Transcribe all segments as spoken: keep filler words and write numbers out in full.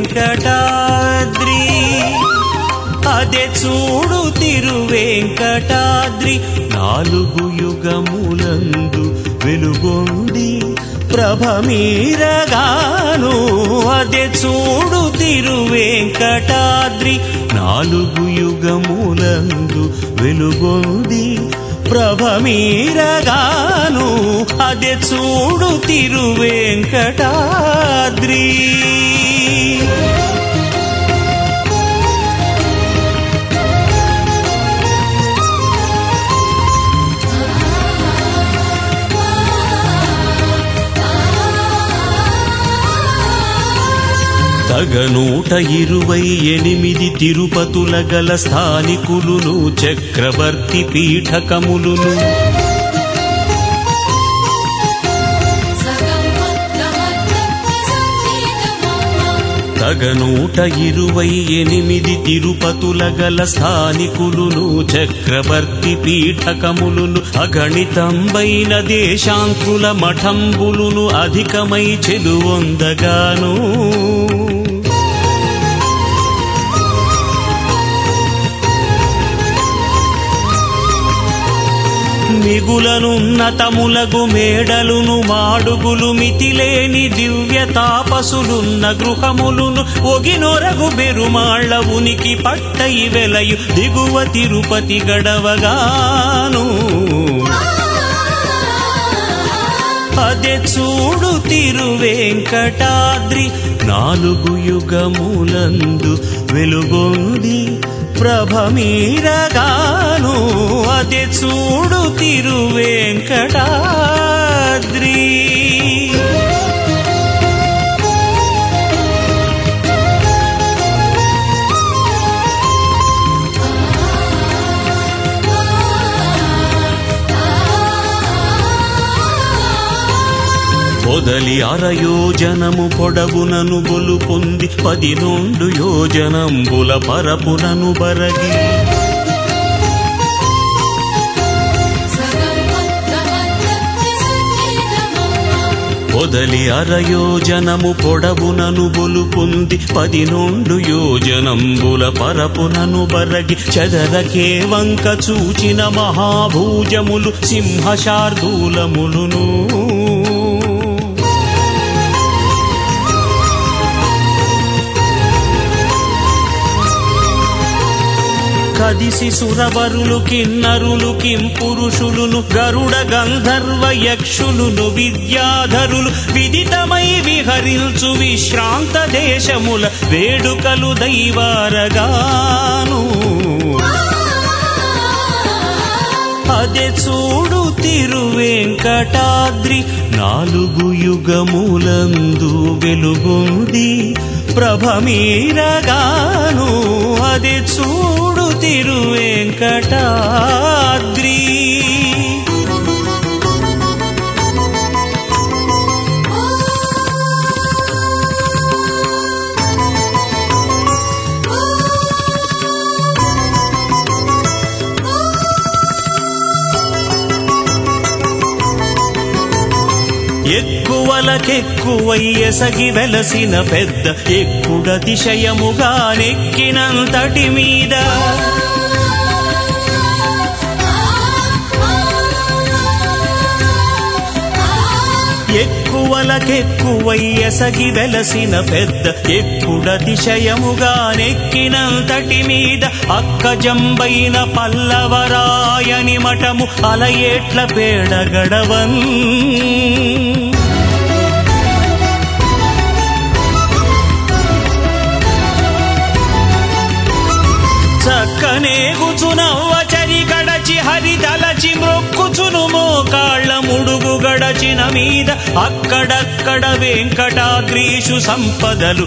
తిరువెంకటాద్రి అదే చూడు తిరువెంకటాద్రి నాలుగు యుగములందు వెలుగొంది ప్రభమీరగాను అదే చూడు తిరువెంకటాద్రి నాలుగు యుగములందు వెలుగొంది ప్రభమీరగాను అదే చూడు తిరువెంకటాద్రి తగనూట ఇరువై ఎనిమిది తిరుపతుల గల స్థానికులును చక్రవర్తి పీఠకములును తగనూట ఇరువై ఎనిమిది తిరుపతుల గల స్థానికులును చక్రవర్తి పీఠకములును అగణితంబైన దేశాంకుల మఠంబులును అధికమై చెలువొందగాను మిగులనున్నతములగు మేడలును మాడుగులు మితిలేని దివ్య తాపసులున్న గృహములును ఒగినొరగు బెరుమాళ్ల ఉనికి పట్టై వెలయు దిగువ తిరుపతి గడవగాను అదే చూడు తిరువెంకటాద్రి నాలుగు యుగములందు వెలుగొంది ప్రభమీరగాను అదే చూడు తిరువెంకటాద్రి పొదలి అరయోజనము పొడవునను గొలు పొంది పదినొండు యోజనంబుల పరపునను బరగి పొదలి అరయోజనము పొడవునను గొలు పొంది పదినొండు యోజనంబుల పరపునను బరగి చదరకే వంక చూచిన మహాభూజములు సింహశార్దూలములును కదిసి సురవరులు కిన్నరులు కింపురుషులును గరుడ గంధర్వ యక్షులును విద్యాధరులు విదితమై విహరించు విశ్రాంత దేశముల వేడుకలు దైవారగాను అదే చూడు తిరువెంకటాద్రి నాలుగు యుగములందు వెలుగొంది ప్రభమీరగాను అదే చూడు తిరువెంకటాద్రి ఎక్కువలకెక్కువై ఎసగి వెలసిన పెద్ద ఎక్కుడతిశయముగా నెక్కినంతటి మీద ఎక్కువలకెక్కువై ఎసగి వెలసిన పెద్ద ఎక్కుడతిశయముగా నెక్కినంతటి మీద అక్కజంబైన పల్లవరాయని మఠము అలయేట్ల పేడగడవన్ చక్కనేగుచునవ్వచరి గడచి హరిదలచి మ్రొక్కుచును మోకాళ్ల ముడుగు గడచిన మీద అక్కడక్కడ వెంకటాద్రీషు సంపదలు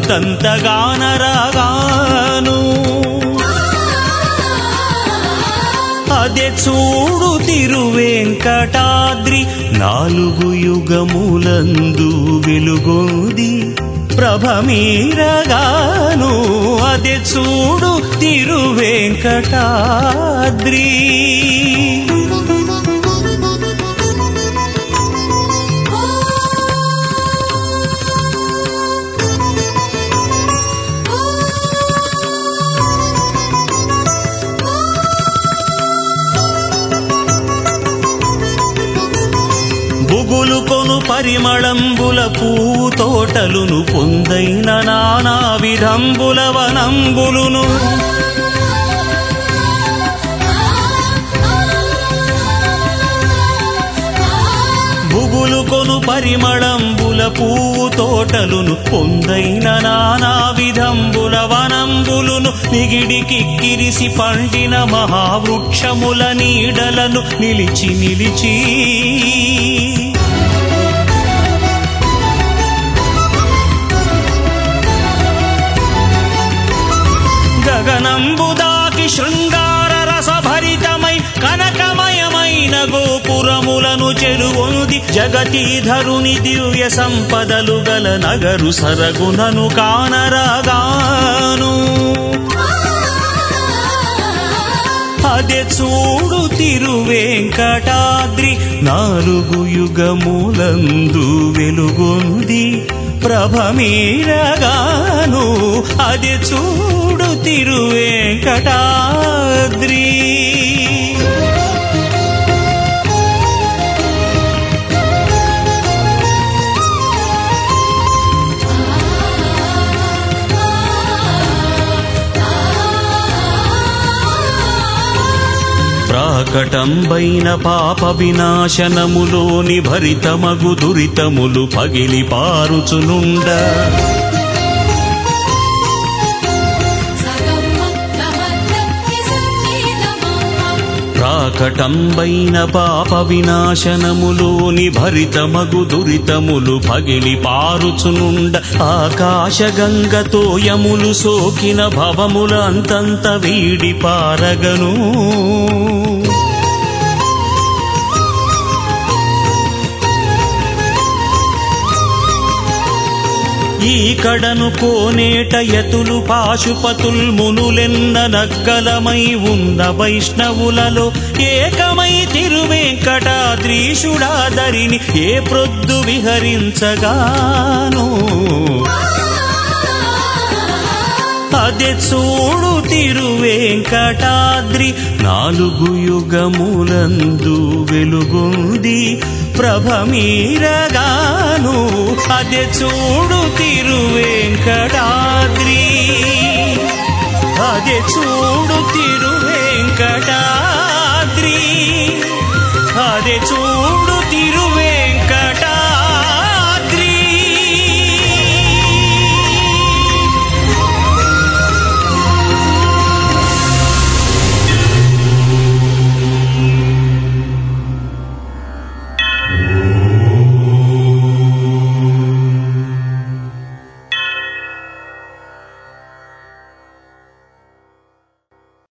అంతంతగానరాగాను అదే చూడు తిరువెంకటాద్రి నాలుగు యుగములందు వెలుగొంది ప్రభమీరగాను అదే చూడు తిరువెంకటాద్రి పరిమళంబుల పూతోటలును పొందైన నానా విధంబుల వనంబులును భుగులు కొను పరిమళంబుల పూతోటలును పొందైన నానా విధంబుల వనంబులును నిగిడికిక్కిరిసి పండిన మహావృక్షముల నీడలను నిలిచి నిలిచి గగనంబుదాకి శృంగార రసభరితమై కనకమయమైన గోపురములను చెరువొంది జగతీధరుని దివ్య సంపదలు గల నగరు సరగునను కానరాగాను అదే చూడు తిరువేంకటాద్రి నాలుగు యుగములందు వెలుగొంది ప్రభమీరగాను అది చూడు తిరువేంకటాద్రి ప్రాకటంబైన పాప వినాశనములోని భరితమగు దురితములు పగిలి పారుచునుండ ప్రాకటంబైన పాప వినాశనములోని భరితమగు దురితములు పగిలి పారుచునుండ ఆకాశగంగతో యములు సోకిన భవముల అంతంత వీడి పారగను ఈ కడను కోనేట యతులు పాశుపతుల్ మునులెన్న నగ్గలమై ఉన్న వైష్ణవులలో ఏకమై తిరువేంకటాద్రీషుడాదరిని ఏ ప్రొద్దు విహరించగాను అదే చూడు తిరువేంకటాద్రి నాలుగు యుగములందు వెలుగొంది ప్రభమీరగాను అదే చూడు తిరువేంకటాద్రి అదే చూడు తిరువేంకటాద్రి అదే చూడు తిరు